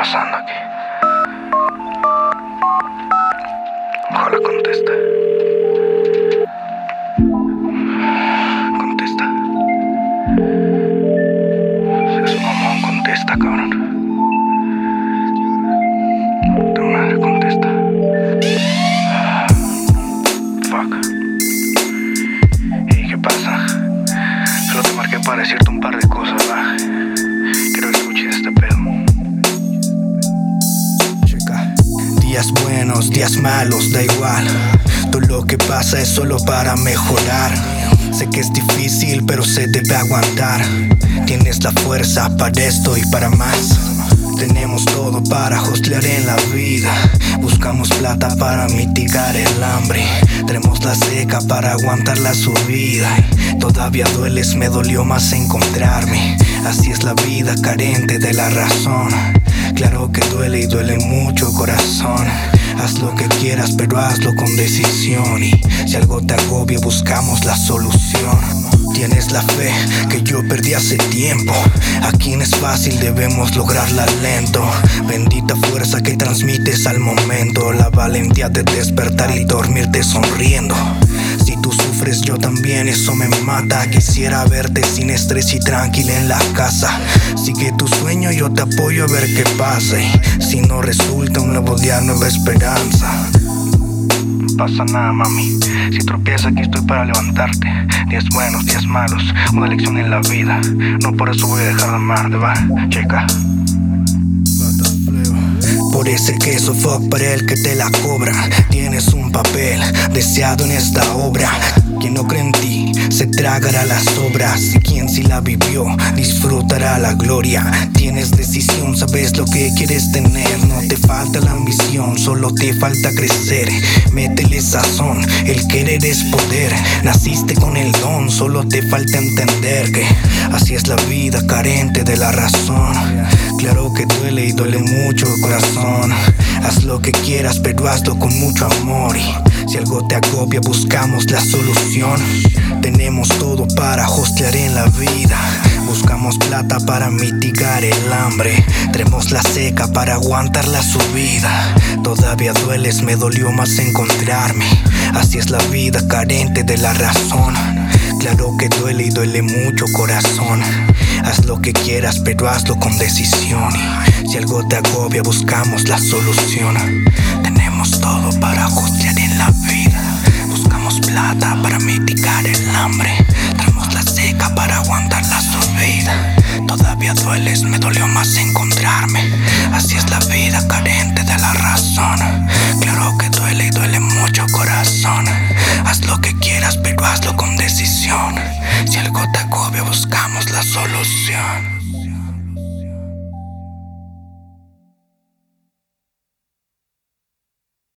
pasando aquí? Ojalá contesta. Contesta. Si es un mamón, contesta, cabrón. Tu madre, contesta. Fuck. ¿Y qué pasa? Solo te marqué para decirte un par de cosas, ¿va? Quiero que escuches este pedo. Checa. Días buenos, días malos, da igual. Todo lo que pasa es solo para mejorar. Sé que es difícil, pero se debe aguantar. Tienes la fuerza para esto y para más. Tenemos todo para hostlear en la vida. Buscamos plata para mitigar el hambre. Tenemos la seca para aguantar la subida. Todavía dueles, me dolió más encontrarme. Así es la vida, carente de la razón. Claro que duele y duele mucho, corazón. Haz lo que quieras, pero hazlo con decisión. Y si algo te agobia, buscamos la solución. Tienes la fe que yo perdí hace tiempo. Aquí no es fácil, debemos lograrla lento. Bendita fuerza que transmites al momento. La valentía de despertar y dormirte sonriendo. Si tú sufres, yo también, eso me mata. Quisiera verte sin estrés y tranquila en la casa. Sigue tu sueño, yo te apoyo a ver qué pasa. Y si no resulta, un nuevo día, nueva esperanza. No pasa nada, mami. Si tropiezas, aquí estoy para levantarte. Días buenos, días malos, una lección en la vida. No por eso voy a dejar de amarte, va. Checa. Por ese queso, fuck para el que te la cobra. Tienes un papel deseado en esta obra. Quien no cree en ti se tragará las obras. Y quien sí la vivió disfrutará la gloria. Tienes decisión, sabes lo que quieres tener. No te falta la ambición, solo te falta crecer. Métele sazón, el querer es poder. Naciste con el don, solo te falta entender que así es la vida, carente de la razón. Claro que duele y duele mucho, corazón. Haz lo que quieras, pero hazlo con mucho amor. Y si algo te agobia, buscamos la solución. Tenemos todo para hostlear en la vida. Buscamos plata para mitigar el hambre. Tenemos la seca para aguantar la subida. Todavía dueles, me dolió más encontrarme. Así es la vida, carente de la razón. Claro que duele y duele mucho, corazón. Haz lo que quieras, pero hazlo con decisión. Y si algo te agobia, buscamos la solución. Tenemos todo para hostlear en la vida. Buscamos plata para mitigar el hambre. Tenemos la seca para aguantar la subida. Todavía dueles, me dolió más encontrarme. Así es la vida, carente de la razón. Claro que duele y duele mucho, corazón. Haz lo que quieras, pero hazlo con decisión. Si algo te agobia, buscamos la solución.